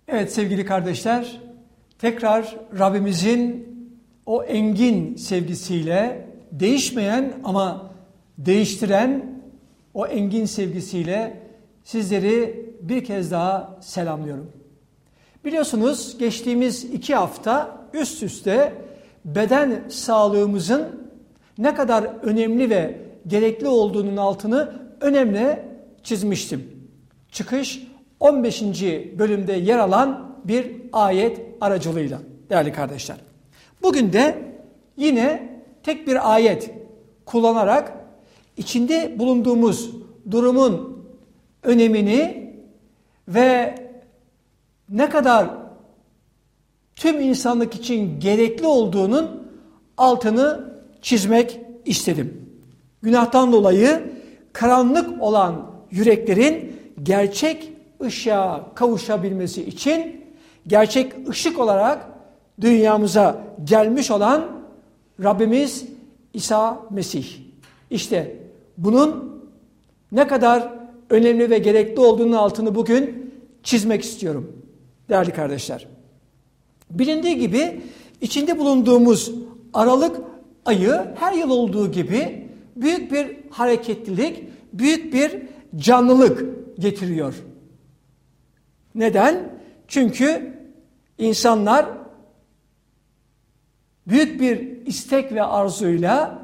Evet sevgili kardeşler, tekrar Rabbimizin o engin sevgisiyle, değişmeyen ama değiştiren o engin sevgisiyle sizleri bir kez daha selamlıyorum. Biliyorsunuz geçtiğimiz 2 hafta üst üste beden sağlığımızın ne kadar önemli ve gerekli olduğunun altını önemli çizmiştim. Çıkış 15. bölümde yer alan bir ayet aracılığıyla değerli kardeşler. Bugün de yine tek bir ayet kullanarak içinde bulunduğumuz durumun önemini ve ne kadar tüm insanlık için gerekli olduğunun altını çizmek istedim. Günahtan dolayı karanlık olan yüreklerin gerçek ışığa kavuşabilmesi için gerçek ışık olarak dünyamıza gelmiş olan Rabbimiz İsa Mesih. İşte bunun ne kadar önemli ve gerekli olduğunun altını bugün çizmek istiyorum değerli kardeşler. Bilindiği gibi içinde bulunduğumuz Aralık ayı her yıl olduğu gibi büyük bir hareketlilik, büyük bir canlılık getiriyor. Neden? Çünkü insanlar büyük bir istek ve arzuyla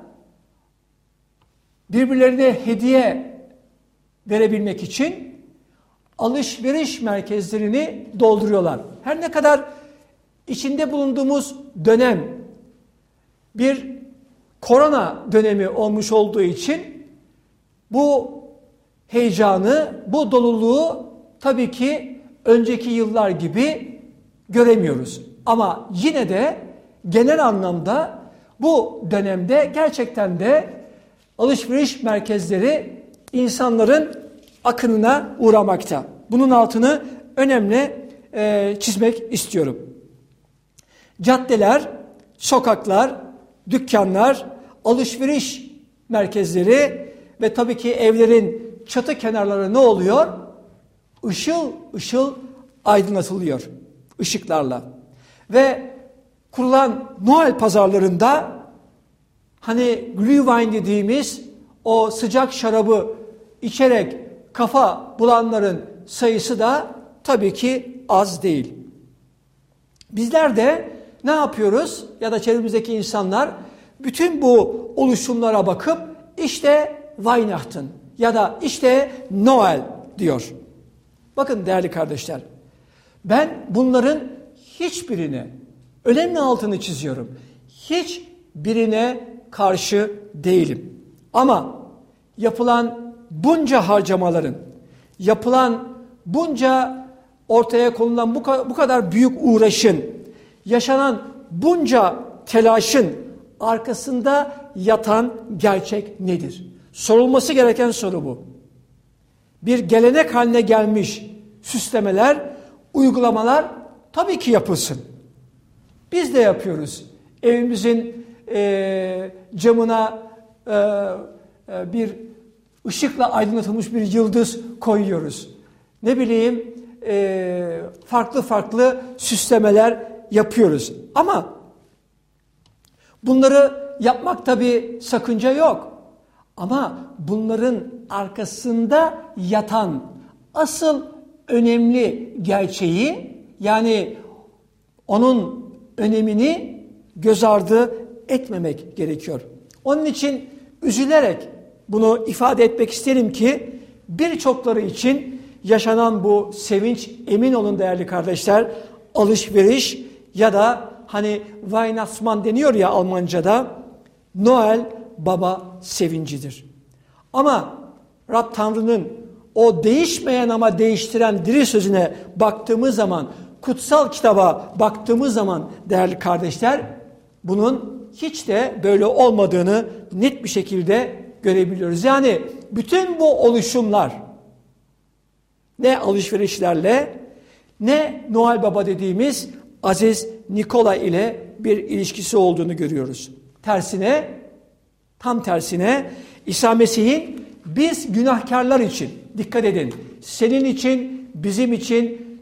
birbirlerine hediye verebilmek için alışveriş merkezlerini dolduruyorlar. Her ne kadar içinde bulunduğumuz dönem bir korona dönemi olmuş olduğu için bu heyecanı, bu doluluğu tabii ki önceki yıllar gibi göremiyoruz. Ama yine de genel anlamda bu dönemde gerçekten de alışveriş merkezleri insanların akınına uğramakta. Bunun altını önemli çizmek istiyorum. Caddeler, sokaklar, dükkanlar, alışveriş merkezleri ve tabii ki evlerin çatı kenarları ne oluyor? Işıl ışıl aydınlatılıyor ışıklarla. Ve kurulan Noel pazarlarında hani Glühwein dediğimiz o sıcak şarabı içerek kafa bulanların sayısı da tabii ki az değil. Bizler de ne yapıyoruz? Ya da çevremizdeki insanlar bütün bu oluşumlara bakıp işte Weihnachten ya da işte Noel diyor. Bakın değerli kardeşler, ben bunların hiçbirine, önemli altını çiziyorum, hiçbirine karşı değilim. Ama yapılan bunca harcamaların, yapılan bunca ortaya konulan bu kadar büyük uğraşın, yaşanan bunca telaşın arkasında yatan gerçek nedir? Sorulması gereken soru bu. Bir gelenek haline gelmiş süslemeler, uygulamalar tabii ki yapılsın. Biz de yapıyoruz. Evimizin camına bir ışıkla aydınlatılmış bir yıldız koyuyoruz. Ne bileyim farklı farklı süslemeler yapıyoruz. Ama bunları yapmak tabii sakınca yok. Ama bunların arkasında yatan asıl önemli gerçeği, yani onun önemini göz ardı etmemek gerekiyor. Onun için üzülerek bunu ifade etmek isterim ki birçokları için yaşanan bu sevinç, emin olun değerli kardeşler, alışveriş ya da hani Weihnachtsmann deniyor ya Almanca'da, Noel Baba sevincidir. Ama Rab Tanrı'nın o değişmeyen ama değiştiren diri sözüne baktığımız zaman, kutsal kitaba baktığımız zaman değerli kardeşler, bunun hiç de böyle olmadığını net bir şekilde görebiliyoruz. Yani bütün bu oluşumlar ne alışverişlerle ne Noel Baba dediğimiz Aziz Nikola ile bir ilişkisi olduğunu görüyoruz. Tersine, tam tersine İsa Mesih'in biz günahkarlar için, dikkat edin, senin için, bizim için,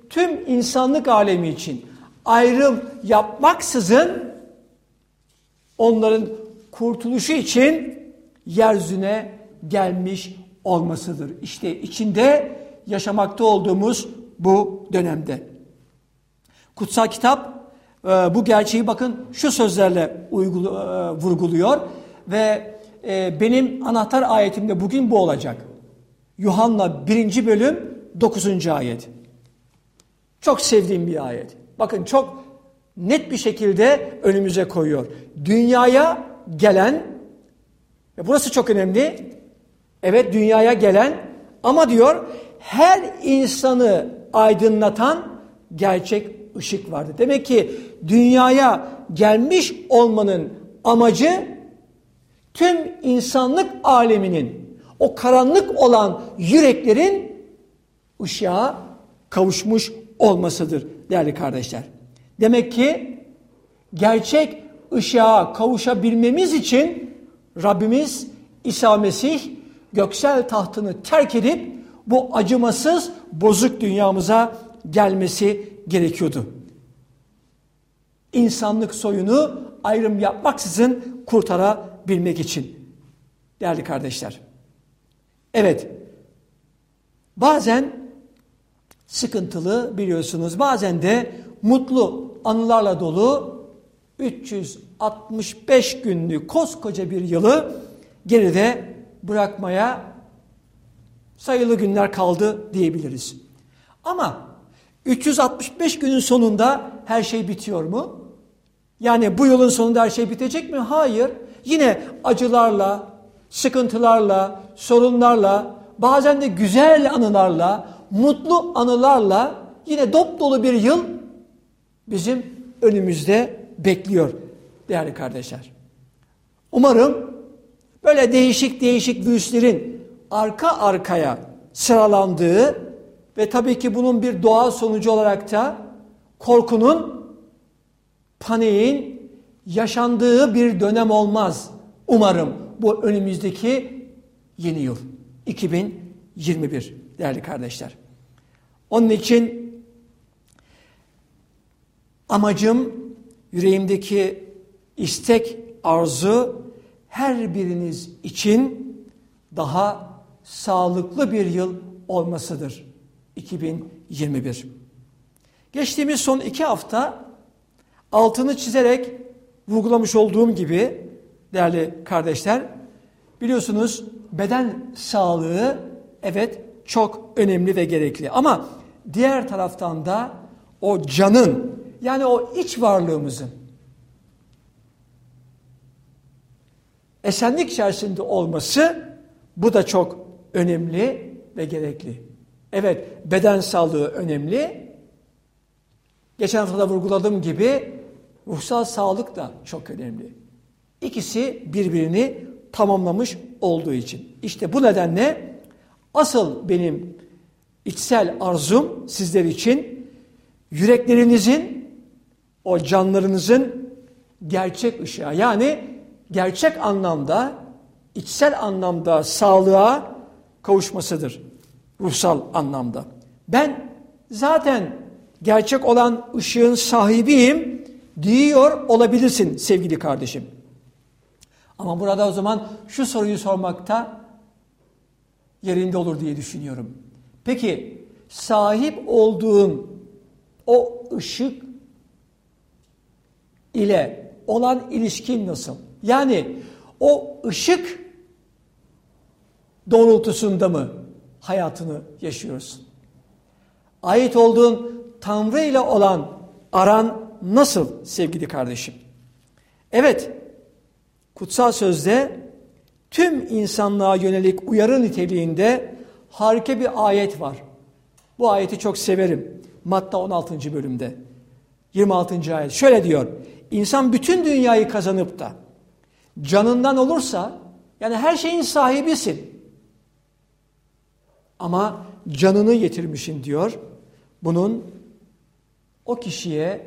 tüm insanlık alemi için ayrım yapmaksızın onların kurtuluşu için yeryüzüne gelmiş olmasıdır. İşte içinde yaşamakta olduğumuz bu dönemde. Kutsal kitap bu gerçeği bakın şu sözlerle vurguluyor ve benim anahtar ayetim de bugün bu olacak. Yuhanna 1. bölüm 9. ayet. Çok sevdiğim bir ayet. Bakın çok net bir şekilde önümüze koyuyor. Dünyaya gelen, ve burası çok önemli. Evet, dünyaya gelen ama diyor her insanı aydınlatan gerçek ışık vardı. Demek ki dünyaya gelmiş olmanın amacı tüm insanlık aleminin, o karanlık olan yüreklerin ışığa kavuşmuş olmasıdır değerli kardeşler. Demek ki gerçek ışığa kavuşabilmemiz için Rabbimiz İsa Mesih göksel tahtını terk edip bu acımasız, bozuk dünyamıza gelmesi gerekiyordu. İnsanlık soyunu ayrım yapmaksızın kurtarabilmek için. Değerli kardeşler. Evet, bazen sıkıntılı biliyorsunuz, bazen de mutlu anılarla dolu 365 günlük koskoca bir yılı geride bırakmaya sayılı günler kaldı diyebiliriz. Ama 365 günün sonunda her şey bitiyor mu? Yani bu yılın sonunda her şey bitecek mi? Hayır. Yine acılarla, sıkıntılarla, sorunlarla, bazen de güzel anılarla, mutlu anılarla yine dop dolu bir yıl bizim önümüzde bekliyor değerli kardeşler. Umarım böyle değişik virüslerin arka arkaya sıralandığı ve tabii ki bunun bir doğal sonucu olarak da korkunun, paniğin yaşandığı bir dönem olmaz. Umarım bu önümüzdeki yeni yıl 2021 değerli kardeşler. Onun için amacım, yüreğimdeki istek, arzu her biriniz için daha sağlıklı bir yıl olmasıdır 2021. Geçtiğimiz son 2 hafta altını çizerek vurgulamış olduğum gibi değerli kardeşler, biliyorsunuz beden sağlığı evet çok önemli ve gerekli. Ama diğer taraftan da o canın, yani o iç varlığımızın esenlik içerisinde olması, bu da çok önemli ve gerekli. Evet, beden sağlığı önemli. Geçen hafta da vurguladığım gibi ruhsal sağlık da çok önemli. İkisi birbirini tamamlamış olduğu için. İşte bu nedenle asıl benim içsel arzum sizler için yüreklerinizin, o canlarınızın gerçek ışığa, yani gerçek anlamda, içsel anlamda sağlığa kavuşmasıdır. Ruhsal anlamda. Ben zaten gerçek olan ışığın sahibiyim diyor olabilirsin sevgili kardeşim. Ama burada o zaman şu soruyu sormakta yerinde olur diye düşünüyorum. Peki sahip olduğun o ışık ile olan ilişkin nasıl? Yani o ışık doğrultusunda mı hayatını yaşıyorsun? Ait olduğun Tanrı ile olan aran nasıl sevgili kardeşim? Evet, kutsal sözde tüm insanlığa yönelik uyarı niteliğinde harika bir ayet var. Bu ayeti çok severim. Matta 16. bölümde 26. ayet şöyle diyor: İnsan bütün dünyayı kazanıp da canından olursa, yani her şeyin sahibisin ama canını yitirmişsin diyor. Bunun o kişiye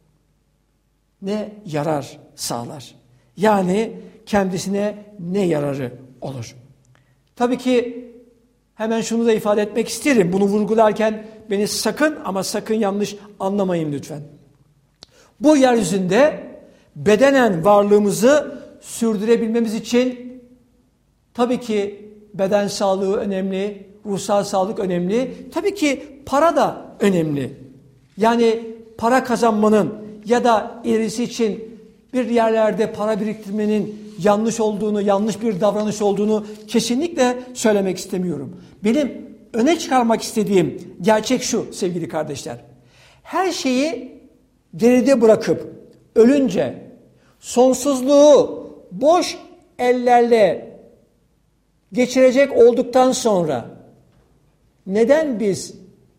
ne yarar sağlar? Yani kendisine ne yararı olur? Tabii ki hemen şunu da ifade etmek isterim. Bunu vurgularken beni sakın ama sakın yanlış anlamayın lütfen. Bu yeryüzünde bedenen varlığımızı sürdürebilmemiz için tabii ki beden sağlığı önemli, ruhsal sağlık önemli. Tabii ki para da önemli. Yani para kazanmanın ya da ilerisi için bir yerlerde para biriktirmenin yanlış olduğunu, yanlış bir davranış olduğunu kesinlikle söylemek istemiyorum. Benim öne çıkarmak istediğim gerçek şu sevgili kardeşler. Her şeyi geride bırakıp ölünce sonsuzluğu boş ellerle geçirecek olduktan sonra neden biz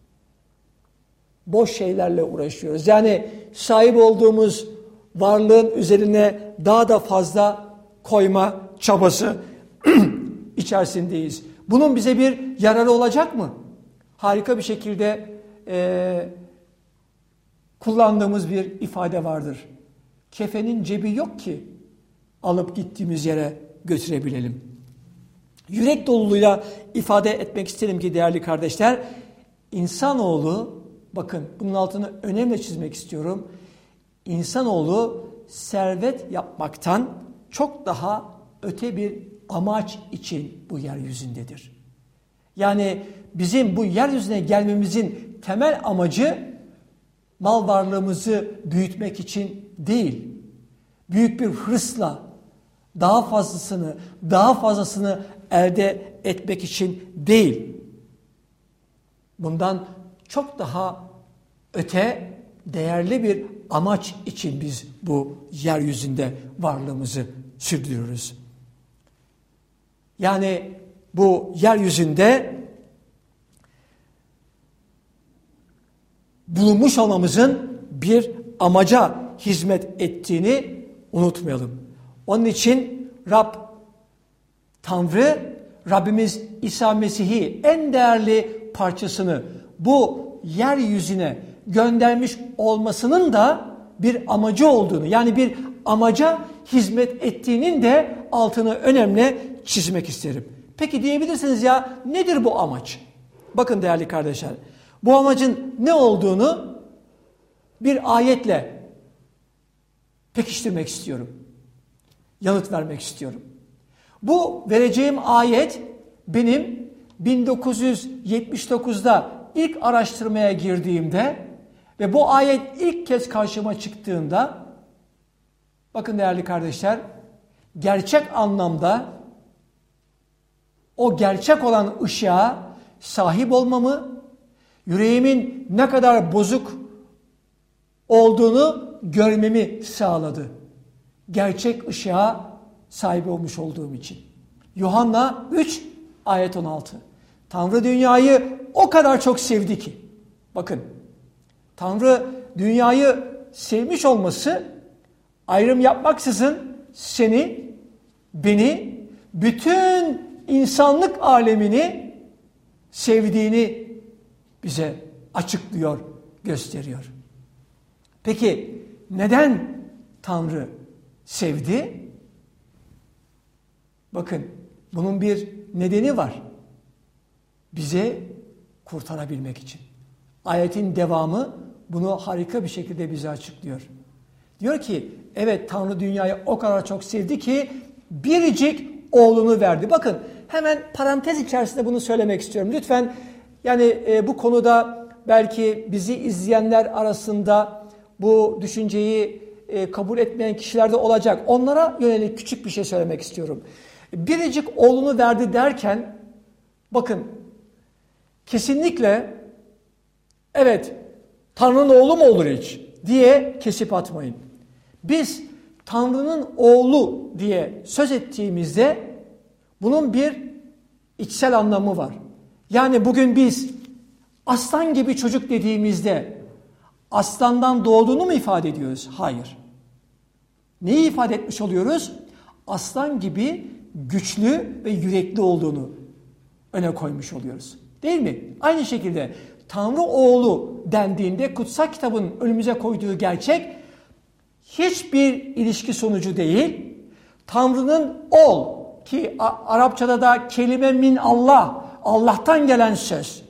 boş şeylerle uğraşıyoruz? Yani sahip olduğumuz varlığın üzerine daha da fazla koyma çabası içerisindeyiz. Bunun bize bir yararı olacak mı? Harika bir şekilde kullandığımız bir ifade vardır. Kefenin cebi yok ki alıp gittiğimiz yere götürebilelim. Yürek doluluğuyla ifade etmek isterim ki değerli kardeşler, insanoğlu, bakın bunun altını önemli çizmek istiyorum. İnsanoğlu servet yapmaktan çok daha öte bir amaç için bu yeryüzündedir. Yani bizim bu yeryüzüne gelmemizin temel amacı mal varlığımızı büyütmek için değil. Büyük bir hırsla daha fazlasını elde etmek için değil. Bundan çok daha öte değerli bir amaç için biz bu yeryüzünde varlığımızı sürdürüyoruz. Yani bu yeryüzünde bulunmuş olmamızın bir amaca hizmet ettiğini unutmayalım. Onun için Rabbimiz İsa Mesih'i en değerli parçasını bu yeryüzüne göndermiş olmasının da bir amacı olduğunu, yani bir amaca hizmet ettiğinin de altını önemli çizmek isterim. Peki diyebilirsiniz ya, nedir bu amaç? Bakın değerli kardeşler, bu amacın ne olduğunu bir ayetle pekiştirmek istiyorum. Yanıt vermek istiyorum. Bu vereceğim ayet benim 1979'da ilk araştırmaya girdiğimde ve bu ayet ilk kez karşıma çıktığında, bakın değerli kardeşler, gerçek anlamda o gerçek olan ışığa sahip olmamı, yüreğimin ne kadar bozuk olduğunu görmemi sağladı. Gerçek ışığa sahip olmuş olduğum için. Yuhanna 3 ayet 16. Tanrı dünyayı o kadar çok sevdi ki. Bakın, Tanrı dünyayı sevmiş olması ayrım yapmaksızın seni, beni, bütün insanlık alemini sevdiğini bize açıklıyor, gösteriyor. Peki neden Tanrı sevdi? Bakın, bunun bir nedeni var. Bize kurtarabilmek için. Ayetin devamı bunu harika bir şekilde bize açıklıyor. Diyor ki, evet Tanrı dünyayı o kadar çok sevdi ki biricik oğlunu verdi. Bakın, hemen parantez içerisinde bunu söylemek istiyorum. Lütfen, yani bu konuda belki bizi izleyenler arasında bu düşünceyi kabul etmeyen kişiler de olacak. Onlara yönelik küçük bir şey söylemek istiyorum. Biricik oğlunu verdi derken, bakın, kesinlikle evet Tanrı'nın oğlu mu olur hiç diye kesip atmayın. Biz Tanrı'nın oğlu diye söz ettiğimizde bunun bir içsel anlamı var. Yani bugün biz aslan gibi çocuk dediğimizde aslandan doğduğunu mu ifade ediyoruz? Hayır. Neyi ifade etmiş oluyoruz? Aslan gibi güçlü ve yürekli olduğunu öne koymuş oluyoruz. Değil mi? Aynı şekilde Tanrı oğlu dendiğinde kutsal kitabın önümüze koyduğu gerçek hiçbir ilişki sonucu değil. Tanrı'nın ol ki Arapçada da kelime min Allah Allah'tan gelen söz.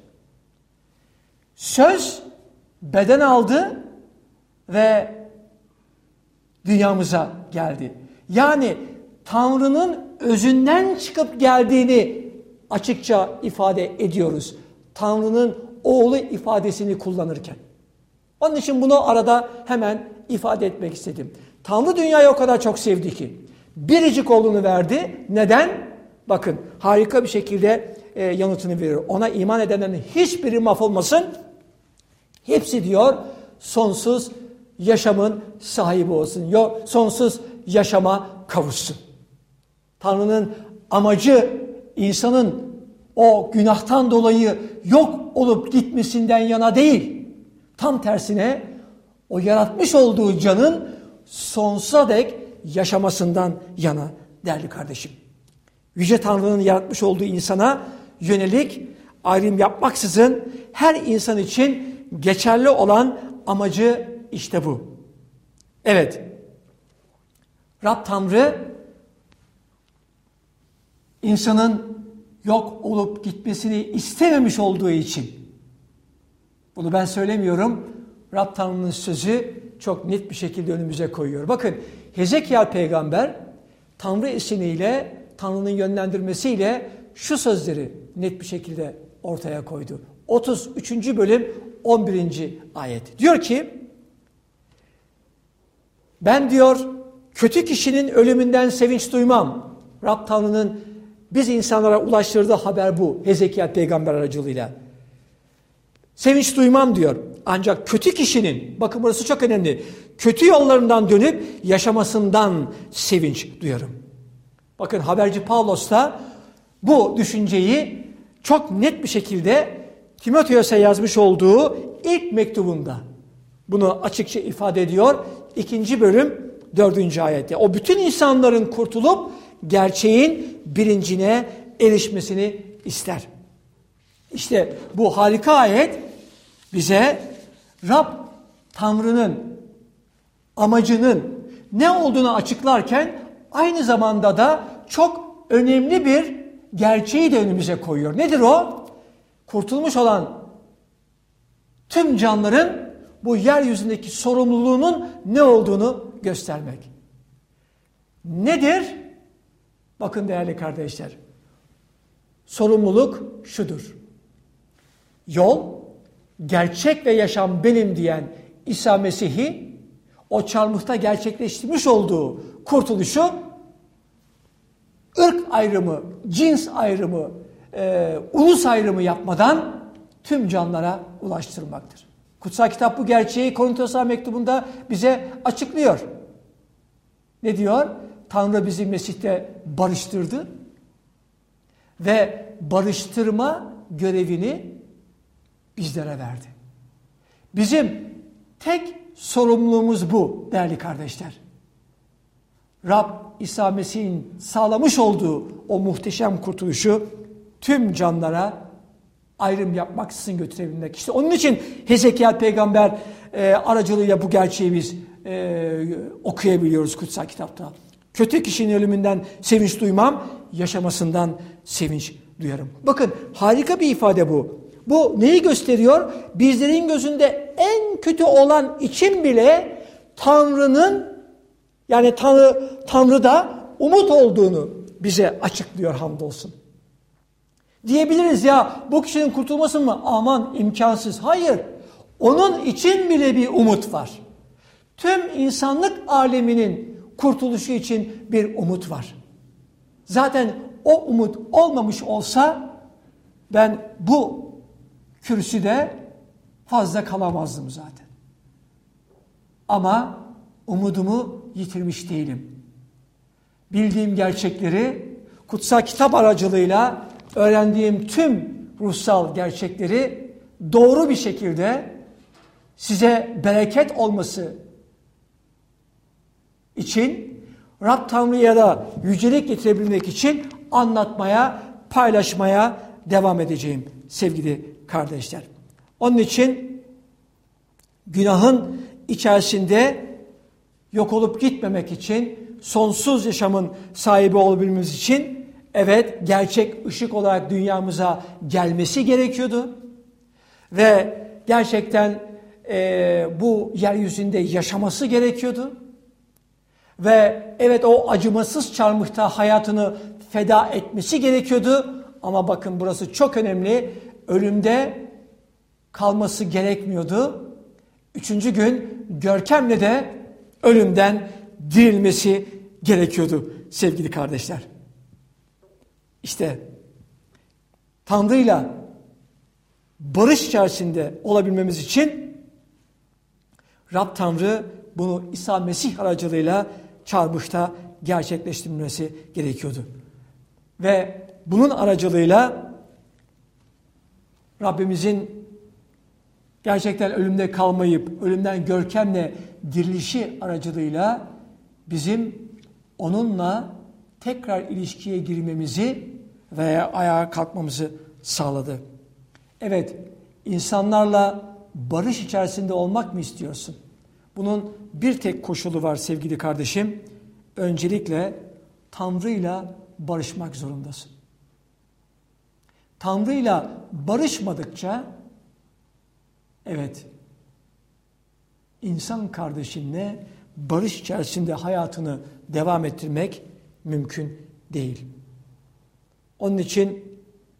Söz beden aldı ve dünyamıza geldi. Yani Tanrı'nın özünden çıkıp geldiğini açıkça ifade ediyoruz. Tanrı'nın oğlu ifadesini kullanırken. Onun için bunu arada hemen ifade etmek istedim. Tanrı dünyayı o kadar çok sevdi ki biricik oğlunu verdi. Neden? Bakın harika bir şekilde yanıtını verir. Ona iman edenlerin hiçbiri mahvolmasın. Hepsi diyor sonsuz yaşamın sahibi olsun. Sonsuz yaşama kavuşsun. Tanrı'nın amacı insanın o günahtan dolayı yok olup gitmesinden yana değil. Tam tersine o yaratmış olduğu canın sonsuza dek yaşamasından yana değerli kardeşim. Yüce Tanrı'nın yaratmış olduğu insana yönelik ayrım yapmaksızın her insan için geçerli olan amacı işte bu. Evet, Rab Tanrı insanın yok olup gitmesini istememiş olduğu için, bunu ben söylemiyorum, Rab Tanrı'nın sözü çok net bir şekilde önümüze koyuyor. Bakın Hezekiel peygamber Tanrı ismiyle, Tanrı'nın yönlendirmesiyle şu sözleri net bir şekilde ortaya koydu. 33. bölüm 11. ayet. Diyor ki, ben diyor kötü kişinin ölümünden sevinç duymam. Rab Tanrı'nın biz insanlara ulaştırdığı haber bu. Hezekiel peygamber aracılığıyla. Sevinç duymam diyor. Ancak kötü kişinin, bakın burası çok önemli, kötü yollarından dönüp yaşamasından sevinç duyarım. Bakın haberci Pavlos da bu düşünceyi çok net bir şekilde Timoteos'a yazmış olduğu ilk mektubunda bunu açıkça ifade ediyor. 2. bölüm 4. ayette. O bütün insanların kurtulup gerçeğin bilincine erişmesini ister. İşte bu harika ayet bize Rab Tanrı'nın amacının ne olduğunu açıklarken aynı zamanda da çok önemli bir gerçeği de önümüze koyuyor. Nedir o? Kurtulmuş olan tüm canlıların bu yeryüzündeki sorumluluğunun ne olduğunu göstermek. Nedir? Bakın değerli kardeşler. Sorumluluk şudur. Yol, gerçek ve yaşam benim diyen İsa Mesih'i o çarmıhta gerçekleştirmiş olduğu kurtuluşu ırk ayrımı, cins ayrımı, ulus ayrımı yapmadan tüm canlara ulaştırmaktır. Kutsal kitap bu gerçeği Korintoslar mektubunda bize açıklıyor. Ne diyor? Tanrı bizi Mesih'te barıştırdı ve barıştırma görevini bizlere verdi. Bizim tek sorumluluğumuz bu değerli kardeşler. Rab İsa Mesih'in sağlamış olduğu o muhteşem kurtuluşu tüm canlara ayrım yapmaksızın götürebilmek. İşte onun için Hezekiel peygamber aracılığıyla bu gerçeği biz okuyabiliyoruz kutsal kitapta. Kötü kişinin ölümünden sevinç duymam, yaşamasından sevinç duyarım. Bakın harika bir ifade bu. Bu neyi gösteriyor? Bizlerin gözünde en kötü olan için bile Tanrı'nın, yani Tanrı'da umut olduğunu bize açıklıyor hamdolsun. Diyebiliriz ya bu kişinin kurtulması mı? Aman imkansız. Hayır. Onun için bile bir umut var. Tüm insanlık aleminin kurtuluşu için bir umut var. Zaten o umut olmamış olsa ben bu kürsüde fazla kalamazdım zaten. Ama umudumu yitirmiş değilim. Bildiğim gerçekleri kutsal kitap aracılığıyla öğrendiğim tüm ruhsal gerçekleri doğru bir şekilde size bereket olması için Rab Tanrı'ya da yücelik getirebilmek için anlatmaya, paylaşmaya devam edeceğim sevgili kardeşler. Onun için günahın içerisinde yok olup gitmemek için, sonsuz yaşamın sahibi olabilmemiz için evet gerçek ışık olarak dünyamıza gelmesi gerekiyordu. Ve gerçekten bu yeryüzünde yaşaması gerekiyordu. Ve evet o acımasız çarmıhta hayatını feda etmesi gerekiyordu. Ama bakın burası çok önemli. Ölümde kalması gerekmiyordu. 3. gün görkemle de ölümden dirilmesi gerekiyordu sevgili kardeşler. İşte Tanrı'yla barış içerisinde olabilmemiz için Rab Tanrı bunu İsa Mesih aracılığıyla çarmıhta gerçekleştirmesi gerekiyordu. Ve bunun aracılığıyla Rabbimizin gerçekten ölümde kalmayıp ölümden görkemle dirilişi aracılığıyla bizim onunla tekrar ilişkiye girmemizi veya ayağa kalkmamızı sağladı. Evet, insanlarla barış içerisinde olmak mı istiyorsun? Bunun bir tek koşulu var sevgili kardeşim. Öncelikle Tanrı'yla barışmak zorundasın. Tanrı'yla barışmadıkça, evet, insan kardeşinle barış içerisinde hayatını devam ettirmek mümkün değil. Onun için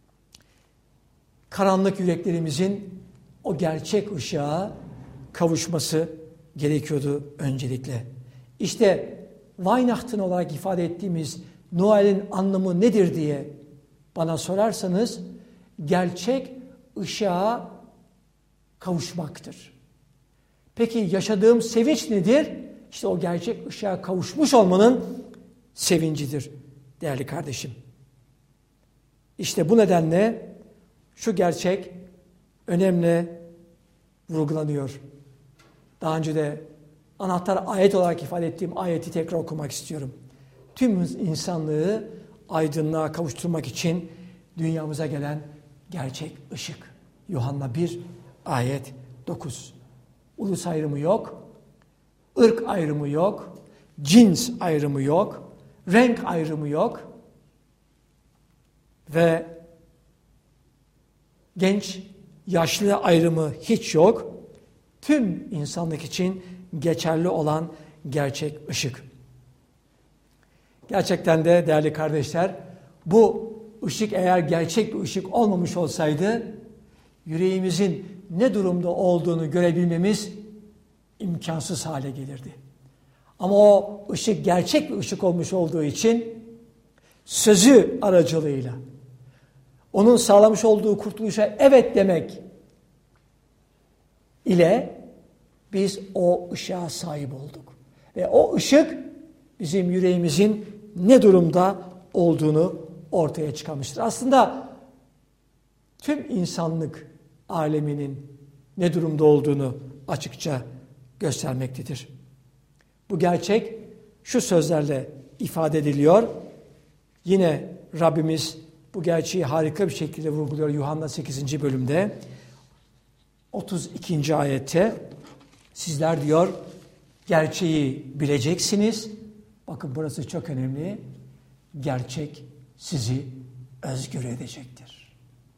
karanlık yüreklerimizin o gerçek ışığa kavuşması gerekiyordu öncelikle. İşte Weihnachten olarak ifade ettiğimiz Noel'in anlamı nedir diye bana sorarsanız gerçek ışığa kavuşmaktır. Peki yaşadığım sevinç nedir? İşte o gerçek ışığa kavuşmuş olmanın sevincidir değerli kardeşim. İşte bu nedenle şu gerçek önemli vurgulanıyor. Daha önce de anahtar ayet olarak ifade ettiğim ayeti tekrar okumak istiyorum. Tüm insanlığı aydınlığa kavuşturmak için dünyamıza gelen gerçek ışık. Yuhanna 1 ayet 9. Ulus ayrımı yok, ırk ayrımı yok, cins ayrımı yok, renk ayrımı yok ve genç, yaşlı ayrımı hiç yok. Tüm insanlık için geçerli olan gerçek ışık. Gerçekten de değerli kardeşler, bu ışık eğer gerçek bir ışık olmamış olsaydı, yüreğimizin ne durumda olduğunu görebilmemiz imkansız hale gelirdi. Ama o ışık gerçek bir ışık olmuş olduğu için sözü aracılığıyla onun sağlamış olduğu kurtuluşa evet demek ile biz o ışığa sahip olduk. Ve o ışık bizim yüreğimizin ne durumda olduğunu ortaya çıkarmıştır. Aslında tüm insanlık aleminin ne durumda olduğunu açıkça göstermektedir. Bu gerçek şu sözlerle ifade ediliyor. Yine Rabbimiz bu gerçeği harika bir şekilde vurguluyor Yuhanna 8. bölümde. 32. ayette sizler diyor gerçeği bileceksiniz. Bakın burası çok önemli. Gerçek sizi özgür edecektir.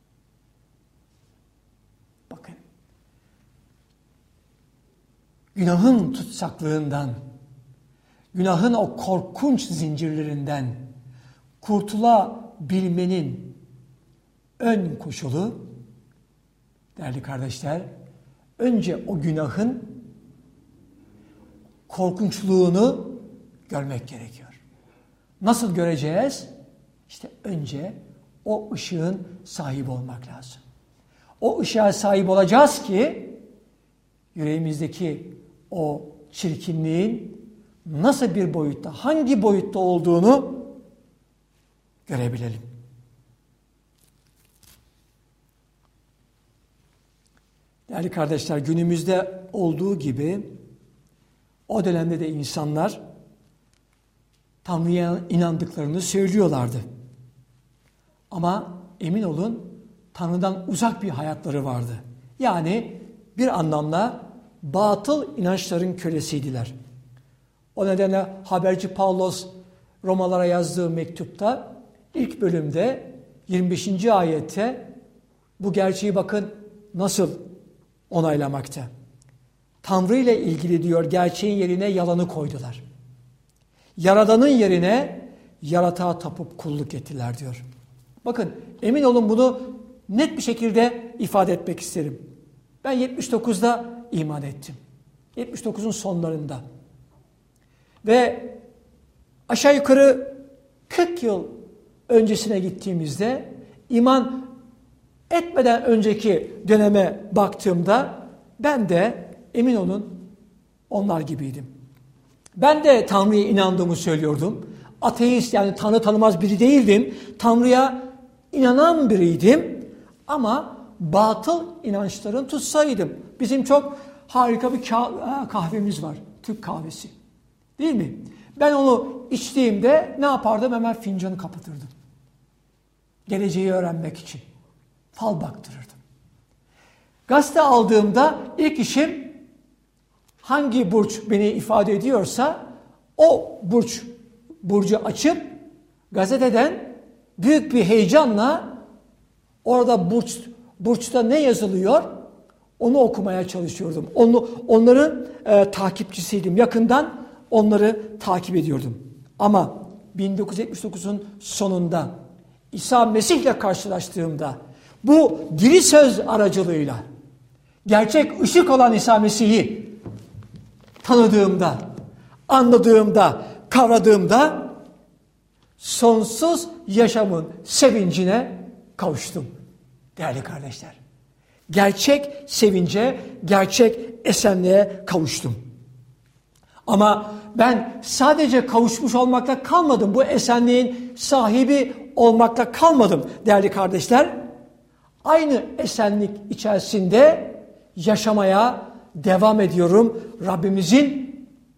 Bakın. Günahın tutsaklığından, günahın o korkunç zincirlerinden kurtulabilmenin ön koşulu, değerli kardeşler, önce o günahın korkunçluğunu görmek gerekiyor. Nasıl göreceğiz? İşte önce o ışığın sahibi olmak lazım. O ışığa sahip olacağız ki yüreğimizdeki o çirkinliğin nasıl bir boyutta, hangi boyutta olduğunu görebilelim. Değerli kardeşler, günümüzde olduğu gibi o dönemde de insanlar Tanrı'ya inandıklarını söylüyorlardı. Ama emin olun Tanrı'dan uzak bir hayatları vardı. Yani bir anlamda batıl inançların kölesiydiler. O nedenle haberci Pavlos Romalara yazdığı mektupta İlk bölümde 25. ayette bu gerçeği bakın nasıl onaylamakta. Tanrı ile ilgili diyor, gerçeğin yerine yalanı koydular. Yaradanın yerine yaratığa tapıp kulluk ettiler diyor. Bakın emin olun bunu net bir şekilde ifade etmek isterim. Ben 79'da iman ettim. 79'un sonlarında. Ve aşağı yukarı 40 yıl öncesine gittiğimizde iman etmeden önceki döneme baktığımda ben de emin olun onlar gibiydim. Ben de Tanrı'ya inandığımı söylüyordum. Ateist, yani Tanrı tanımaz biri değildim. Tanrı'ya inanan biriydim. Ama batıl inançların tutsaydım. Bizim çok harika bir kahvemiz var. Türk kahvesi. Değil mi? Ben onu içtiğimde ne yapardım? Hemen fincanı kapatırdım. Geleceği öğrenmek için. Fal baktırırdım. Gazete aldığımda ilk işim hangi burç beni ifade ediyorsa o burcu açıp gazeteden büyük bir heyecanla orada burçta ne yazılıyor onu okumaya çalışıyordum. Onların takipçisiydim. Yakından onları takip ediyordum. Ama 1979'un sonunda İsa Mesih'le karşılaştığımda bu diri söz aracılığıyla gerçek ışık olan İsa Mesih'i tanıdığımda, anladığımda, kavradığımda sonsuz yaşamın sevincine kavuştum değerli kardeşler. Gerçek sevince, gerçek esenliğe kavuştum. Ama ben sadece kavuşmuş olmakla kalmadım. Bu esenliğin sahibi olmakla kalmadım değerli kardeşler. Aynı esenlik içerisinde yaşamaya devam ediyorum. Rabbimizin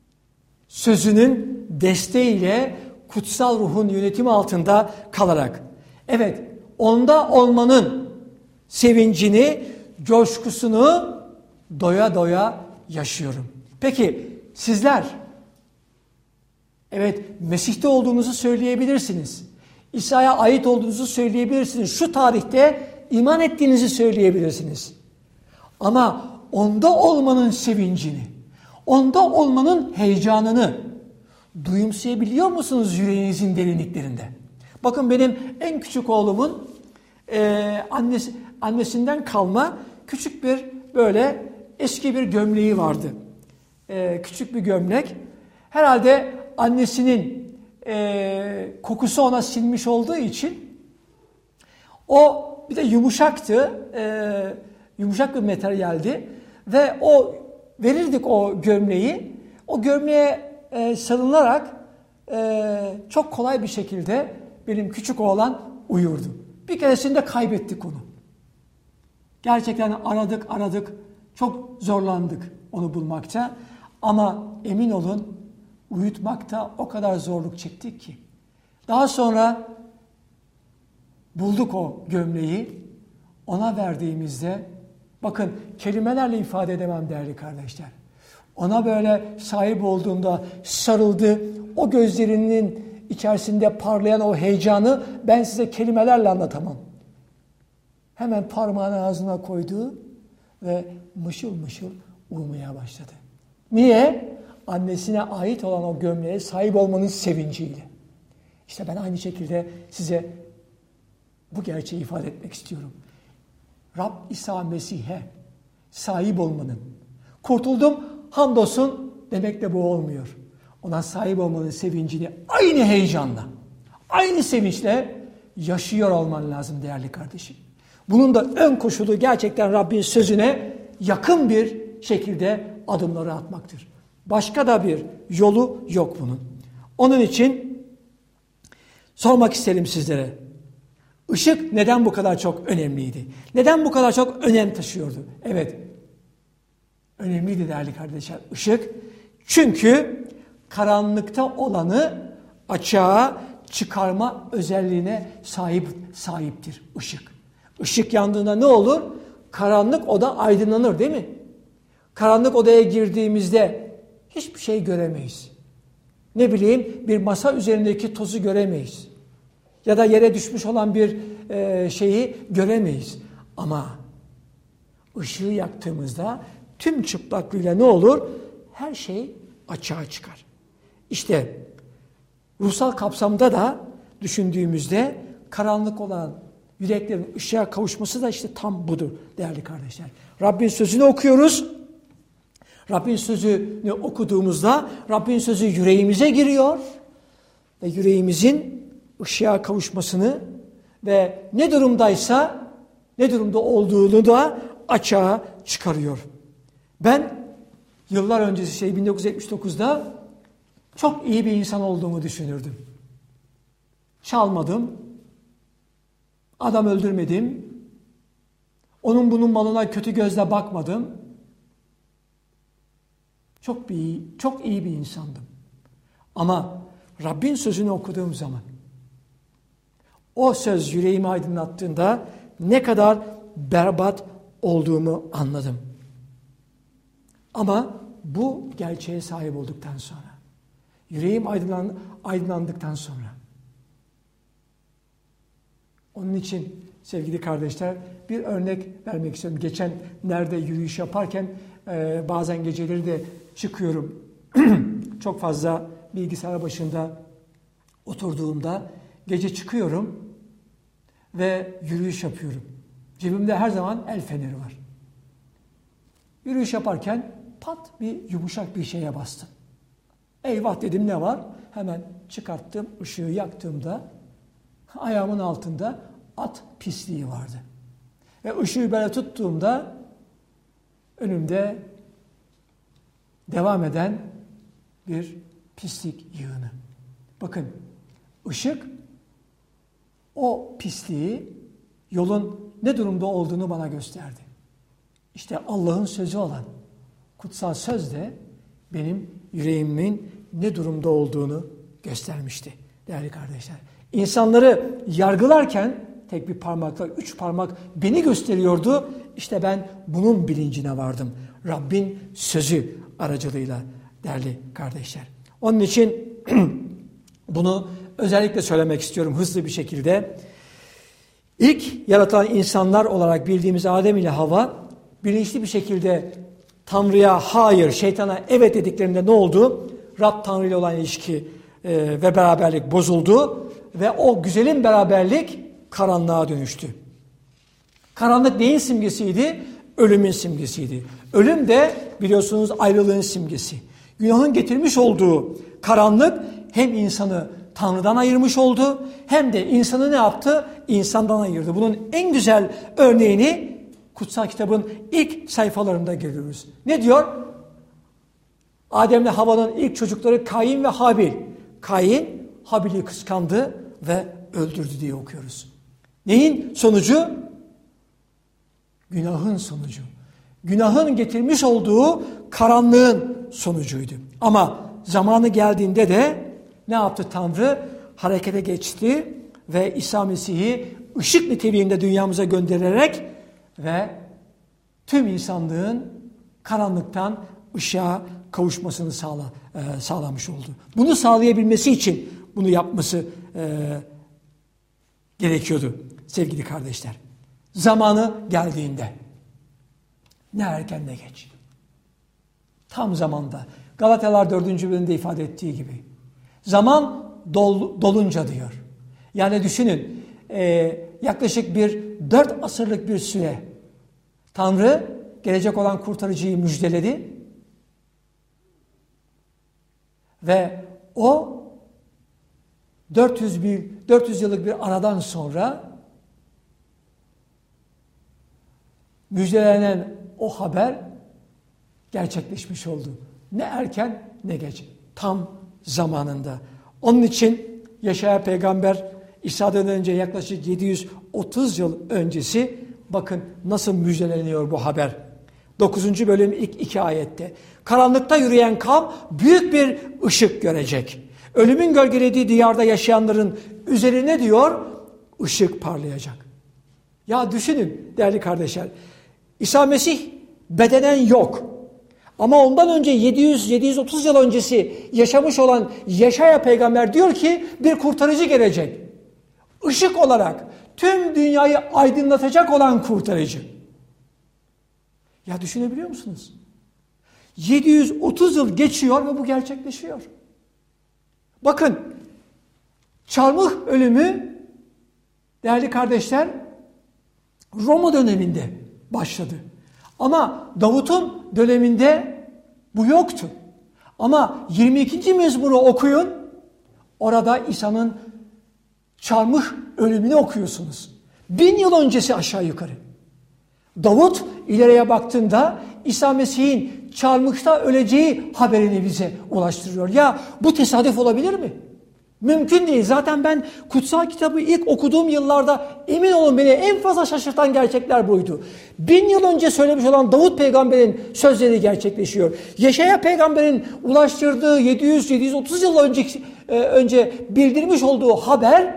sözünün desteğiyle kutsal ruhun yönetimi altında kalarak. Evet, onda olmanın sevincini, coşkusunu doya doya yaşıyorum. Peki sizler, evet Mesih'te olduğunuzu söyleyebilirsiniz. İsa'ya ait olduğunuzu söyleyebilirsiniz. Şu tarihte iman ettiğinizi söyleyebilirsiniz. Ama onda olmanın sevincini, onda olmanın heyecanını duyumsayabiliyor musunuz yüreğinizin derinliklerinde? Bakın benim en küçük oğlumun annesinden kalma küçük bir böyle eski bir gömleği vardı. Küçük bir gömlek. Herhalde annesinin kokusu ona sinmiş olduğu için o bir de yumuşaktı. Yumuşak bir materyaldi. Ve verirdik o gömleği. O gömleğe sarılarak çok kolay bir şekilde benim küçük oğlan uyurdu. Bir keresinde kaybettik onu. Gerçekten aradık. Çok zorlandık onu bulmakta. Ama emin olun uyutmakta o kadar zorluk çektik ki. Daha sonra bulduk o gömleği. Ona verdiğimizde bakın kelimelerle ifade edemem değerli kardeşler. Ona böyle sahip olduğunda sarıldı. O gözlerinin içerisinde parlayan o heyecanı ben size kelimelerle anlatamam. Hemen parmağını ağzına koydu ve mışıl mışıl uyumaya başladı. Niye? Annesine ait olan o gömleğe sahip olmanın sevinciyle. İşte ben aynı şekilde size bu gerçeği ifade etmek istiyorum. Rab İsa Mesih'e sahip olmanın, kurtuldum hamdolsun demekle bu olmuyor. Ona sahip olmanın sevincini aynı heyecanla, aynı sevinçle yaşıyor olman lazım değerli kardeşim. Bunun da ön koşulu gerçekten Rabbin sözüne yakın bir şekilde adımları atmaktır. Başka da bir yolu yok bunun. Onun için sormak isterim sizlere. Işık neden bu kadar çok önemliydi? Neden bu kadar çok önem taşıyordu? Evet, önemliydi değerli kardeşler ışık. Çünkü karanlıkta olanı açığa çıkarma özelliğine sahiptir ışık. Işık yandığında ne olur? Karanlık oda aydınlanır değil mi? Karanlık odaya girdiğimizde hiçbir şey göremeyiz. Ne bileyim bir masa üzerindeki tozu göremeyiz. ya da yere düşmüş olan bir şeyi göremeyiz. Ama ışığı yaktığımızda tüm çıplaklığıyla ne olur? Her şey açığa çıkar. İşte ruhsal kapsamda da düşündüğümüzde karanlık olan yüreklerin ışığa kavuşması da işte tam budur değerli kardeşler. Rabbin sözünü okuyoruz. Rabbin sözünü okuduğumuzda Rabbin sözü yüreğimize giriyor ve yüreğimizin ışığa kavuşmasını ve ne durumdaysa ne durumda olduğunu da açığa çıkarıyor. Ben yıllar öncesi 1979'da çok iyi bir insan olduğumu düşünürdüm. Çalmadım, adam öldürmedim, onun bunun malına kötü gözle bakmadım. Çok iyi bir insandım. Ama Rabbin sözünü okuduğum zaman o söz yüreğimi aydınlattığında ne kadar berbat olduğumu anladım. Ama bu gerçeğe sahip olduktan sonra, yüreğim aydınlandıktan sonra, onun için sevgili kardeşler bir örnek vermek istiyorum. Geçenlerde yürüyüş yaparken bazen geceleri de çıkıyorum. Çok fazla bilgisayar başında oturduğumda gece çıkıyorum ve yürüyüş yapıyorum. Cebimde her zaman el feneri var. Yürüyüş yaparken pat bir yumuşak bir şeye bastım. Eyvah dedim, ne var? Hemen çıkarttım, ışığı yaktığımda ayağımın altında at pisliği vardı. Ve ışığı böyle tuttuğumda önümde devam eden bir pislik yığını. Bakın, ışık o pisliği, yolun ne durumda olduğunu bana gösterdi. İşte Allah'ın sözü olan kutsal söz de benim yüreğimin ne durumda olduğunu göstermişti değerli kardeşler. İnsanları yargılarken tek bir parmakla 3 parmak beni gösteriyordu. İşte ben bunun bilincine vardım. Rabbin sözü aracılığıyla değerli kardeşler. Onun için bunu özellikle söylemek istiyorum hızlı bir şekilde. İlk yaratılan insanlar olarak bildiğimiz Adem ile Havva bilinçli bir şekilde Tanrı'ya hayır, şeytana evet dediklerinde ne oldu? Rab Tanrı ile olan ilişki ve beraberlik bozuldu ve o güzelim beraberlik karanlığa dönüştü. Karanlık neyin simgesiydi? Ölümün simgesiydi. Ölüm de biliyorsunuz ayrılığın simgesi. Günahın getirmiş olduğu karanlık hem insanı Tanrı'dan ayırmış oldu hem de insanı ne yaptı? İnsandan ayırdı. Bunun en güzel örneğini kutsal kitabın ilk sayfalarında görüyoruz. Ne diyor? Adem'le Havva'nın ilk çocukları Kain ve Habil. Kain Habil'i kıskandı ve öldürdü diye okuyoruz. Neyin sonucu? Günahın sonucu. Günahın getirmiş olduğu karanlığın sonucuydu. Ama zamanı geldiğinde de ne yaptı Tanrı? Harekete geçti ve İsa Mesih'i ışık niteliğinde dünyamıza göndererek ve tüm insanlığın karanlıktan ışığa kavuşmasını sağlamış oldu. Bunu sağlayabilmesi için bunu yapması gerekiyordu sevgili kardeşler. Zamanı geldiğinde ne erken ne geç. Tam zamanda Galatalar 4. bölümünde ifade ettiği gibi zaman dolunca diyor. Yani düşünün yaklaşık 4 asırlık bir süre Tanrı gelecek olan kurtarıcıyı müjdeledi ve o 400 yıllık bir aradan sonra müjdelenen o haber gerçekleşmiş oldu. Ne erken ne geç. Tam zamanında. Onun için Yeşaya peygamber İsa'dan önce yaklaşık 730 yıl öncesi bakın nasıl müjdeleniyor bu haber. 9. bölüm ilk 2 ayette. Karanlıkta yürüyen kavm büyük bir ışık görecek. Ölümün gölgelediği diyarda yaşayanların üzerine diyor ışık parlayacak. Ya düşünün değerli kardeşler. İsa Mesih bedenen yok. Ama ondan önce 730 yıl öncesi yaşamış olan Yeşaya peygamber diyor ki bir kurtarıcı gelecek. Işık olarak tüm dünyayı aydınlatacak olan kurtarıcı. Ya düşünebiliyor musunuz? 730 yıl geçiyor ve bu gerçekleşiyor. Bakın, çarmıh ölümü değerli kardeşler Roma döneminde başladı. Ama Davut'un döneminde bu yoktu. Ama 22. mezmuru okuyun, orada İsa'nın çarmıh ölümünü okuyorsunuz. 1000 yıl öncesi aşağı yukarı. Davut ileriye baktığında İsa Mesih'in çarmıhta öleceği haberini bize ulaştırıyor. Ya bu tesadüf olabilir mi? Mümkün değil. Zaten ben kutsal kitabı ilk okuduğum yıllarda emin olun beni en fazla şaşırtan gerçekler buydu. 1000 yıl önce söylemiş olan Davut peygamberin sözleri gerçekleşiyor. Yeşaya peygamberin ulaştırdığı 700-730 yıl önce bildirmiş olduğu haber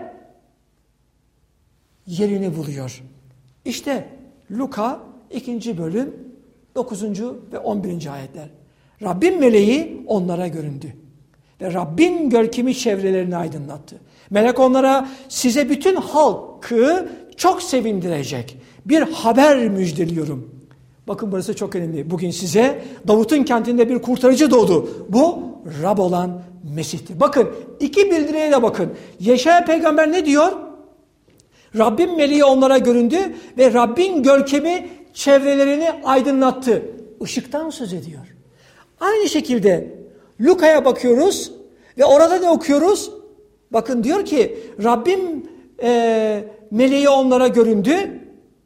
yerini buluyor. İşte Luka 2. bölüm 9. ve 11. ayetler. Rabbin meleği onlara göründü. Ve Rabbin görkemi çevrelerini aydınlattı. Melek onlara size bütün halkı çok sevindirecek bir haber müjdeliyorum. Bakın burası çok önemli. Bugün size Davut'un kentinde bir kurtarıcı doğdu. Bu Rab olan Mesih'tir. Bakın iki bildiriye de bakın. Yeşaya peygamber ne diyor? Rabbin meleği onlara göründü ve Rabbin görkemi çevrelerini aydınlattı. Işıktan söz ediyor. Aynı şekilde Luka'ya bakıyoruz ve orada ne okuyoruz? Bakın diyor ki Rabbin meleği onlara göründü.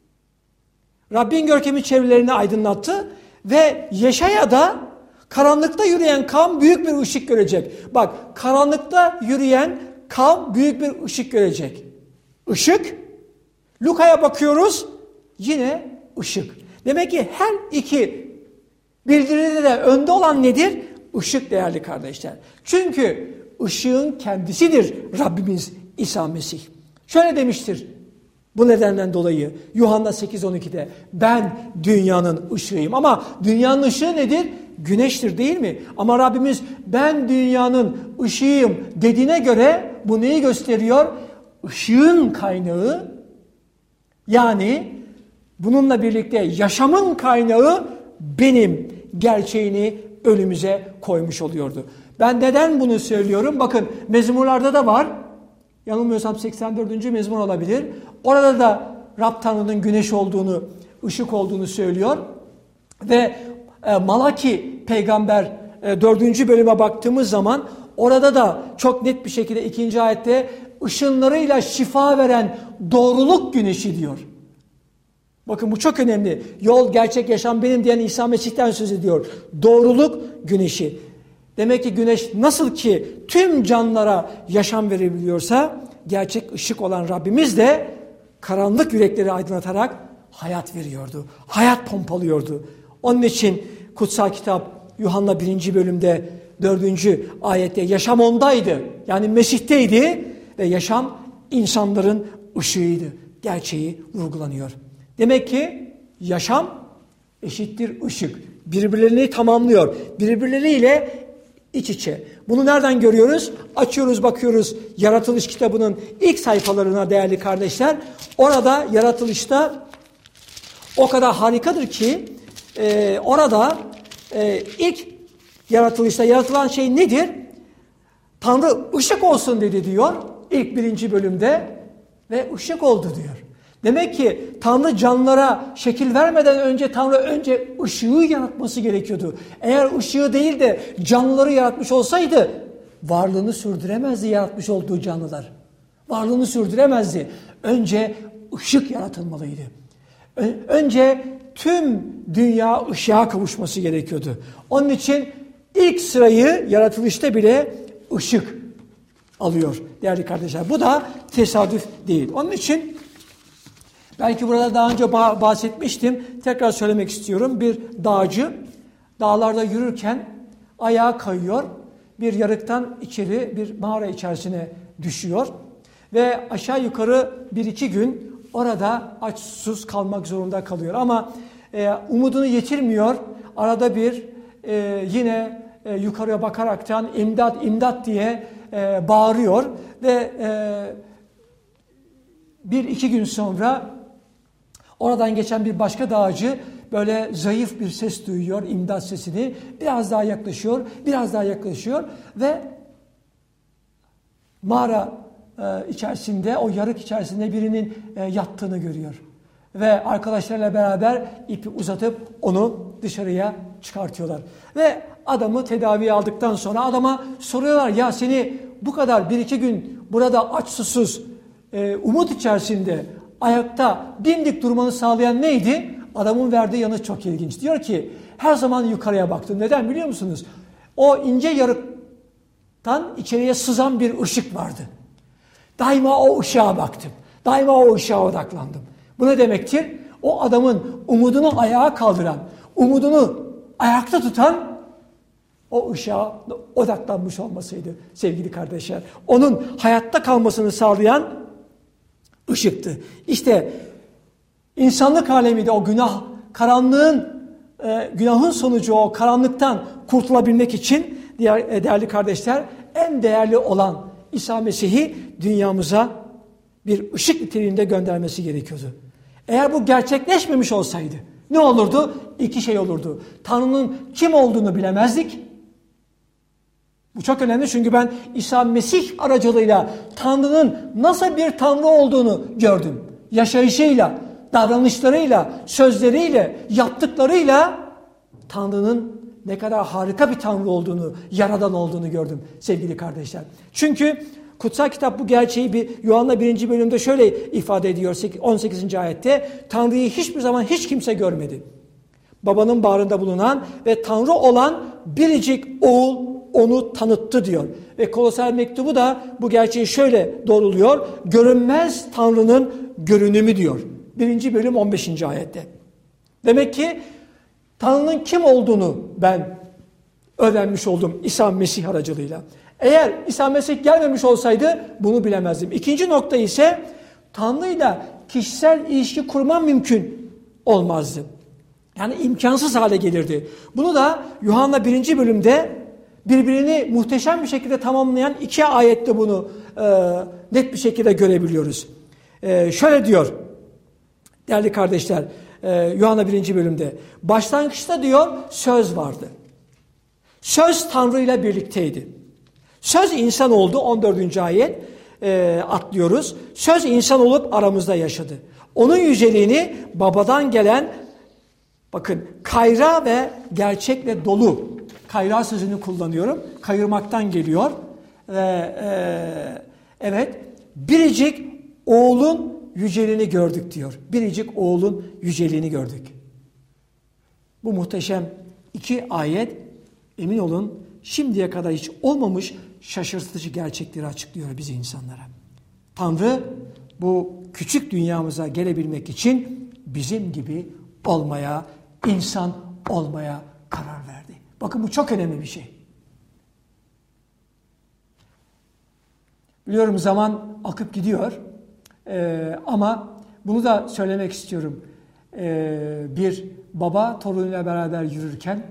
Rabbin görkemi çevrelerini aydınlattı ve Yeşaya'da karanlıkta yürüyen kavm büyük bir ışık görecek. Bak, karanlıkta yürüyen kavm büyük bir ışık görecek. Işık. Luka'ya bakıyoruz, yine ışık. Demek ki her iki bildiride de önde olan nedir? Işık değerli kardeşler. Çünkü ışığın kendisidir Rabbimiz İsa Mesih. Şöyle demiştir bu nedenden dolayı Yuhanna 8:12'de ben dünyanın ışığıyım. Ama dünyanın ışığı nedir? Güneştir değil mi? Ama Rabbimiz ben dünyanın ışığıyım dediğine göre bu neyi gösteriyor? Işığın kaynağı, yani bununla birlikte yaşamın kaynağı benim gerçeğini önümüze koymuş oluyordu. Ben neden bunu söylüyorum? Bakın mezmurlarda da var. Yanılmıyorsam 84. mezmur olabilir. Orada da Rab Tanrı'nın güneş olduğunu, ışık olduğunu söylüyor. Ve Malaki peygamber 4. bölüme baktığımız zaman orada da çok net bir şekilde 2. ayette ışınlarıyla şifa veren doğruluk güneşi diyor. Bakın bu çok önemli. Yol, gerçek, yaşam benim diyen İsa Mesih'ten söz ediyor. Doğruluk güneşi. Demek ki güneş nasıl ki tüm canlılara yaşam verebiliyorsa gerçek ışık olan Rabbimiz de karanlık yürekleri aydınlatarak hayat veriyordu. Hayat pompalıyordu. Onun için kutsal kitap Yuhanna 1. bölümde 4. ayette yaşam ondaydı. Yani Mesih'teydi ve yaşam insanların ışığıydı. Gerçeği vurgulanıyor. Demek ki yaşam eşittir ışık. Birbirlerini tamamlıyor. Birbirleriyle iç içe. Bunu nereden görüyoruz? Açıyoruz, bakıyoruz Yaratılış kitabının ilk sayfalarına değerli kardeşler. Orada yaratılışta o kadar harikadır ki orada ilk yaratılışta yaratılan şey nedir? Tanrı ışık olsun dedi diyor ilk 1. bölümde ve ışık oldu diyor. Demek ki Tanrı canlılara şekil vermeden önce Tanrı önce ışığı yaratması gerekiyordu. Eğer ışığı değil de canlıları yaratmış olsaydı varlığını sürdüremezdi yaratmış olduğu canlılar. Varlığını sürdüremezdi. Önce ışık yaratılmalıydı. Önce tüm dünya ışığa kavuşması gerekiyordu. Onun için ilk sırayı yaratılışta bile ışık alıyor değerli kardeşler. Bu da tesadüf değil. Onun için belki burada daha önce bahsetmiştim. Tekrar söylemek istiyorum. Bir dağcı dağlarda yürürken ayağa kayıyor. Bir yarıktan içeri bir mağara içerisine düşüyor. Ve aşağı yukarı 1-2 gün orada aç susuz kalmak zorunda kalıyor. Ama umudunu yitirmiyor. Arada bir yine yukarıya bakaraktan imdat imdat diye bağırıyor. Ve bir iki gün sonra oradan geçen bir başka dağcı böyle zayıf bir ses duyuyor, imdat sesini. Biraz daha yaklaşıyor, biraz daha yaklaşıyor ve mağara içerisinde, o yarık içerisinde birinin yattığını görüyor. Ve arkadaşlarıyla beraber ipi uzatıp onu dışarıya çıkartıyorlar. Ve adamı tedaviye aldıktan sonra adama soruyorlar, ya seni bu kadar bir iki gün burada aç susuz, umut içerisinde ayakta dimdik durmanı sağlayan neydi? Adamın verdiği yanıt çok ilginç. Diyor ki her zaman yukarıya baktım. Neden biliyor musunuz? O ince yarıktan içeriye sızan bir ışık vardı. Daima o ışığa baktım. Daima o ışığa odaklandım. Bu ne demektir? O adamın umudunu ayağa kaldıran, umudunu ayakta tutan o ışığa odaklanmış olmasıydı sevgili kardeşler. Onun hayatta kalmasını sağlayan ışıktı. İşte insanlık alemi de o günahın sonucu o karanlıktan kurtulabilmek için değerli kardeşler en değerli olan İsa Mesih'i dünyamıza bir ışık niteliğinde göndermesi gerekiyordu. Eğer bu gerçekleşmemiş olsaydı ne olurdu? İki şey olurdu. Tanrı'nın kim olduğunu bilemezdik. Bu çok önemli çünkü ben İsa Mesih aracılığıyla Tanrı'nın nasıl bir Tanrı olduğunu gördüm. Yaşayışıyla, davranışlarıyla, sözleriyle, yaptıklarıyla Tanrı'nın ne kadar harika bir Tanrı olduğunu, yaradan olduğunu gördüm sevgili kardeşler. Çünkü kutsal kitap bu gerçeği Yuhanna 1. bölümde şöyle ifade ediyor 18. ayette. Tanrı'yı hiçbir zaman hiç kimse görmedi. Babanın bağrında bulunan ve Tanrı olan biricik oğul onu tanıttı diyor. Ve Kolosser mektubu da bu gerçeği şöyle doğruluyor. Görünmez Tanrı'nın görünümü diyor. 1. bölüm 15. ayette. Demek ki Tanrı'nın kim olduğunu ben öğrenmiş oldum İsa Mesih aracılığıyla. Eğer İsa Mesih gelmemiş olsaydı bunu bilemezdim. İkinci nokta ise Tanrı'yla kişisel ilişki kurmam mümkün olmazdı. Yani imkansız hale gelirdi. Bunu da Yuhanna 1. bölümde birbirini muhteşem bir şekilde tamamlayan iki ayette bunu net bir şekilde görebiliyoruz. Şöyle diyor değerli kardeşler Yuhanna 1. bölümde. Başlangıçta diyor söz vardı. Söz Tanrı ile birlikteydi. Söz insan oldu 14. ayet atlıyoruz. Söz insan olup aramızda yaşadı. Onun yüceliğini babadan gelen bakın kayra ve gerçekle dolu. Kayra sözünü kullanıyorum. Kayırmaktan geliyor. Evet biricik oğlun yüceliğini gördük diyor. Biricik oğlun yüceliğini gördük. Bu muhteşem iki ayet emin olun şimdiye kadar hiç olmamış şaşırtıcı gerçekleri açıklıyor bize insanlara. Tanrı bu küçük dünyamıza gelebilmek için bizim gibi olmaya, insan olmaya karar verdi. Bakın bu çok önemli bir şey. Biliyorum zaman akıp gidiyor ama bunu da söylemek istiyorum. Bir baba torunuyla beraber yürürken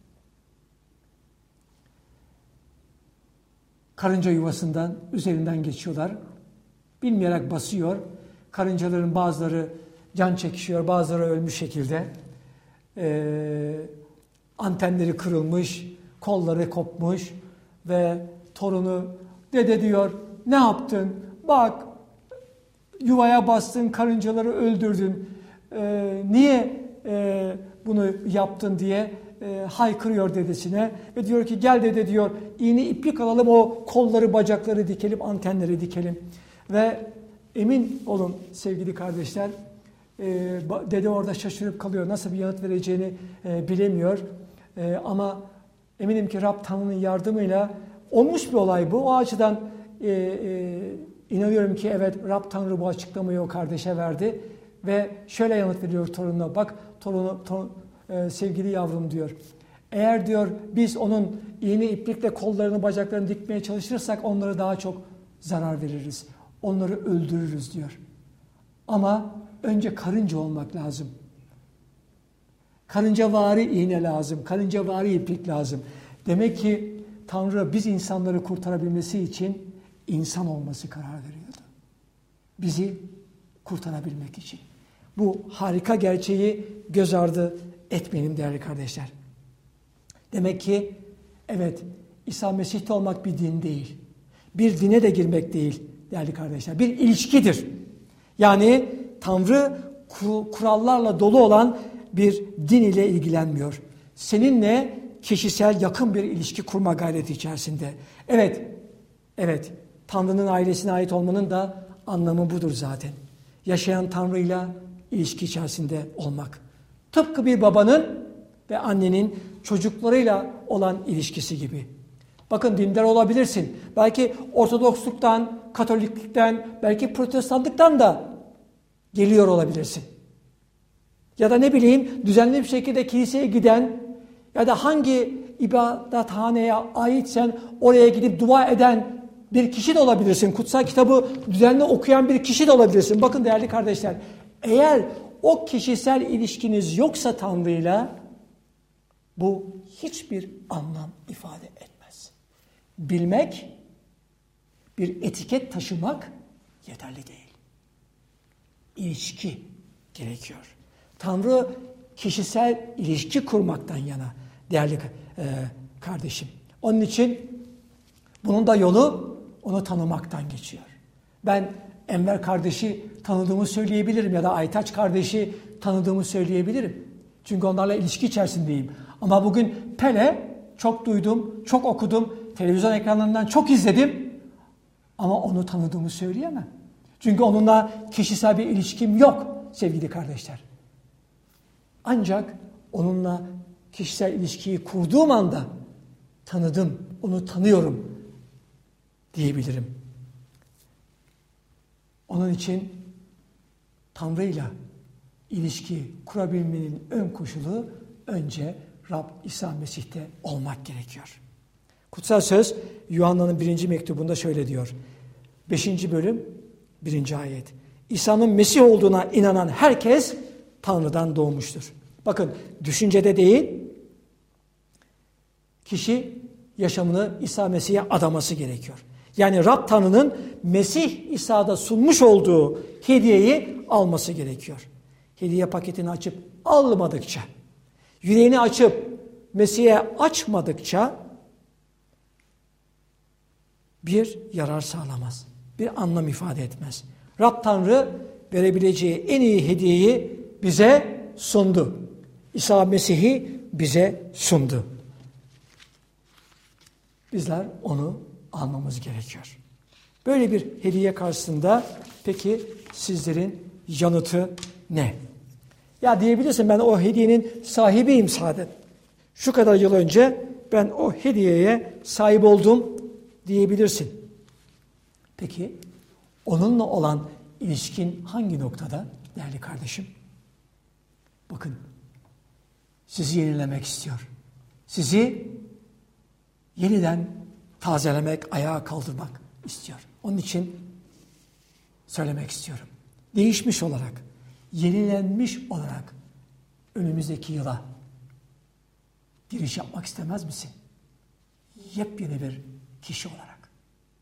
karınca yuvasından üzerinden geçiyorlar. Bilmeyerek basıyor. Karıncaların bazıları can çekişiyor, bazıları ölmüş şekilde. Antenleri kırılmış, kolları kopmuş ve torunu dede diyor ne yaptın? Bak yuvaya bastın, karıncaları öldürdün. Niye bunu yaptın diye haykırıyor dedesine ve diyor ki gel dede diyor iğne iplik alalım o kolları bacakları dikelim antenleri dikelim ve emin olun sevgili kardeşler dede orada şaşırıp kalıyor nasıl bir yanıt vereceğini bilemiyor ama eminim ki Rab Tanrı'nın yardımıyla olmuş bir olay bu o açıdan inanıyorum ki evet Rab Tanrı bu açıklamayı o kardeşe verdi ve şöyle yanıt veriyor torununa bak sevgili yavrum diyor. Eğer diyor biz onun iğne iplikle kollarını bacaklarını dikmeye çalışırsak onlara daha çok zarar veririz. Onları öldürürüz diyor. Ama önce karınca olmak lazım. Karıncavari iğne lazım. Karıncavari iplik lazım. Demek ki Tanrı biz insanları kurtarabilmesi için insan olması karar veriyordu. Bizi kurtarabilmek için. Bu harika gerçeği göz ardı etmeyelim değerli kardeşler. Demek ki evet, İsa Mesih'te olmak bir din değil. Bir dine de girmek değil değerli kardeşler. Bir ilişkidir. Yani Tanrı kurallarla dolu olan bir din ile ilgilenmiyor. Seninle kişisel yakın bir ilişki kurma gayreti içerisinde. Evet, Tanrı'nın ailesine ait olmanın da anlamı budur zaten. Yaşayan Tanrı'yla ilişki içerisinde olmak. Tıpkı bir babanın ve annenin çocuklarıyla olan ilişkisi gibi. Bakın, dindar olabilirsin. Belki Ortodoksluktan, Katoliklikten, belki Protestanlıktan da geliyor olabilirsin. Ya da ne bileyim, düzenli bir şekilde kiliseye giden ya da hangi ibadethaneye aitsen oraya gidip dua eden bir kişi de olabilirsin. Kutsal kitabı düzenli okuyan bir kişi de olabilirsin. Bakın değerli kardeşler, eğer o kişisel ilişkiniz yoksa Tanrı'yla, bu hiçbir anlam ifade etmez. Bilmek, bir etiket taşımak yeterli değil. İlişki gerekiyor. Tanrı kişisel ilişki kurmaktan yana değerli kardeşim. Onun için bunun da yolu onu tanımaktan geçiyor. Ben Enver kardeşi tanıdığımı söyleyebilirim ya da Aytaç kardeşi tanıdığımı söyleyebilirim. Çünkü onlarla ilişki içerisindeyim. Ama bugün Pele çok duydum, çok okudum, televizyon ekranlarından çok izledim ama onu tanıdığımı söyleyemem. Çünkü onunla kişisel bir ilişkim yok sevgili kardeşler. Ancak onunla kişisel ilişkiyi kurduğum anda tanıdım, onu tanıyorum diyebilirim. Onun için Tanrı'yla ilişki kurabilmenin ön koşulu önce Rab İsa Mesih'te olmak gerekiyor. Kutsal Söz Yuhanna'nın 1. mektubunda şöyle diyor. 5. bölüm 1. ayet. İsa'nın Mesih olduğuna inanan herkes Tanrı'dan doğmuştur. Bakın, düşüncede değil, kişi yaşamını İsa Mesih'e adaması gerekiyor. Yani Rab Tanrı'nın Mesih İsa'da sunmuş olduğu hediyeyi alması gerekiyor. Hediye paketini açıp almadıkça, yüreğini açıp Mesih'e açmadıkça bir yarar sağlamaz. Bir anlam ifade etmez. Rab Tanrı verebileceği en iyi hediyeyi bize sundu. İsa Mesih'i bize sundu. Bizler onu almamız gerekiyor. Böyle bir hediye karşısında peki sizlerin yanıtı ne? Ya diyebilirsin, ben o hediyenin sahibiyim zaten. Şu kadar yıl önce ben o hediyeye sahip oldum diyebilirsin. Peki onunla olan ilişkin hangi noktada değerli kardeşim? Bakın, sizi yenilemek istiyor. Sizi yeniden tazelemek, ayağa kaldırmak istiyor. Onun için söylemek istiyorum. Değişmiş olarak, yenilenmiş olarak önümüzdeki yıla giriş yapmak istemez misin? Yepyeni bir kişi olarak.